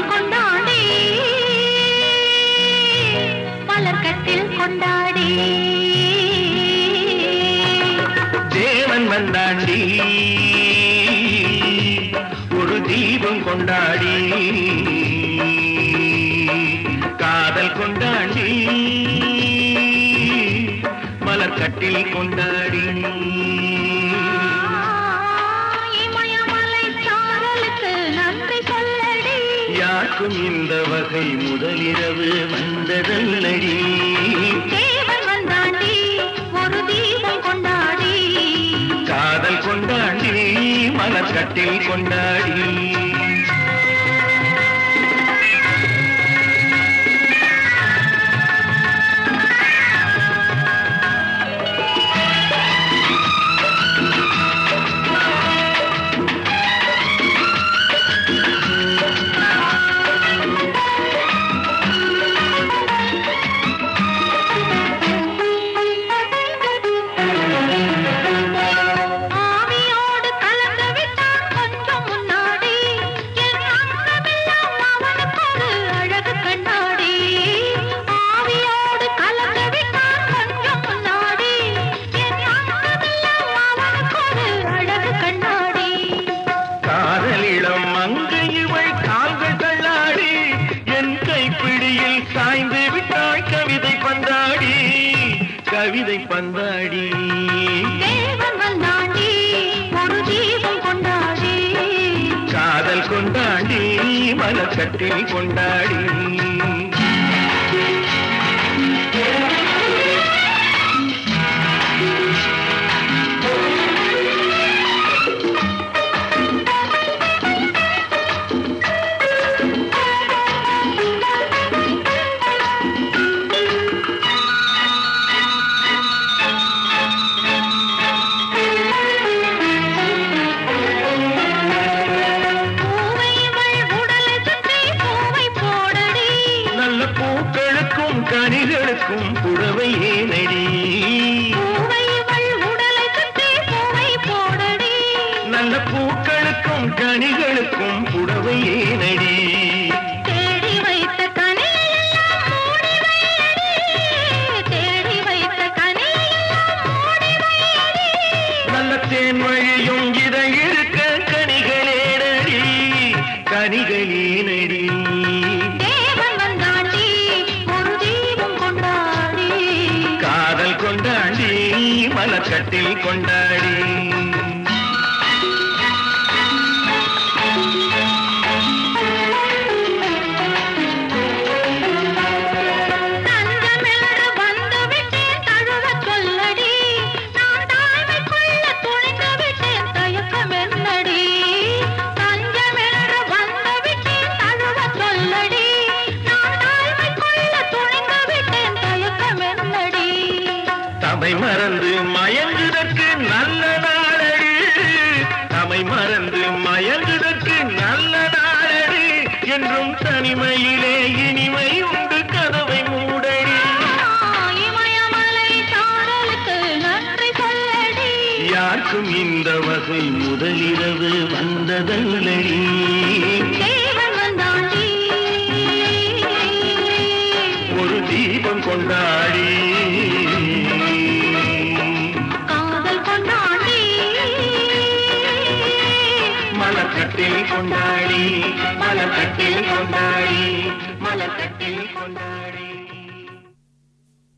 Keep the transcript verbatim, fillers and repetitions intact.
கொண்டாடி மலர்கட்டில் கொண்டாடி தேவன் வந்தாண்டி ஒரு தீபம் கொண்டாடி காதல் கொண்டாடி மலர்கட்டில் கொண்டாடி இமயமலை சாரலுக்கு நன்றி சொல்லடி யாருக்கும் இந்த வகை முதலிரவு வந்ததல்லடி தேவன் வந்தாண்டி ஒரு தீபம் கொண்டாடி காதல் கொண்டாடி மலர்கட்டில் கொண்டாடி சாய்ந்து விட்டாய் கவிதை பந்தாடி கவிதை பந்தாடி தேவன் வந்தாண்டி ஒரு தீபம் கொண்டாடி காதல் கொண்டாடி மலர்கட்டில் கொண்டாடி கனிகளுக்கும் புடவை ஏனடி உடலை சுற்றி பூவை போடடி நல்ல பூக்களுக்கும் கனிகளுக்கும் புடவை ஏனடி தேடி வைத்த கனியெல்லாம் மூடி வையடி தேடி வைத்த கனியெல்லாம் மூடி வையடி நல்ல தேன் வழியும் இதை இருக்க கனிகளேனடி கனிகளேனடி கொண்டாடி மலர்கட்டில் கொண்டாடி தஞ்சமென்று வந்து விட்டேன் தழுவ சொல்லடி நான் தாய்மை கொள்ள துணிந்து விட்டேன் தயக்கம் என்னடி தஞ்சமென்று வந்து விட்டேன் தழுவ சொல்லடி நான் தாய்மை கொள்ள துணிந்து விட்டேன் தயக்கம் என்னடி தமை மறந்து மயங்குதற்கு நல்ல நாளடி தமை மறந்து மயங்குதற்கு நல்ல நாளடி என்றும் தனிமையிலே இனிமை உண்டு கதவை மூடடி இமயமலை சாரலுக்கு நன்றி சொல்லடி யாருக்கும் இந்த வகை முதலிரவு வந்ததல்லடி தேவன் வந்தாண்டி ஒரு தீபம் கொண்டாடி மலர்கட்டில் கொண்டாடி மலர்கட்டில் கொண்டாடி மலர்கட்டில் கொண்டாடி